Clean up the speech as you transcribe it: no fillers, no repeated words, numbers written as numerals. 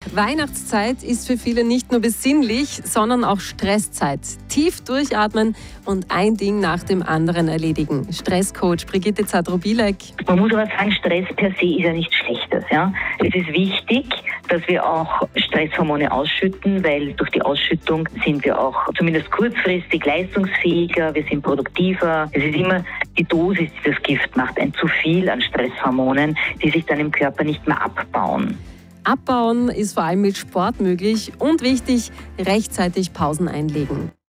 Weihnachtszeit ist für viele nicht nur besinnlich, sondern auch Stresszeit. Tief durchatmen und ein Ding nach dem anderen erledigen. Stresscoach Brigitte Zadrobilek. Man muss aber sagen, Stress per se ist ja nichts Schlechtes. Ja? Es ist wichtig, dass wir auch Stresshormone ausschütten, weil durch die Ausschüttung sind wir auch zumindest kurzfristig leistungsfähiger, wir sind produktiver. Es ist immer die Dosis, die das Gift macht, ein zu viel an Stresshormonen, die sich dann im Körper nicht mehr abbauen. Abbauen ist vor allem mit Sport möglich und wichtig, rechtzeitig Pausen einlegen.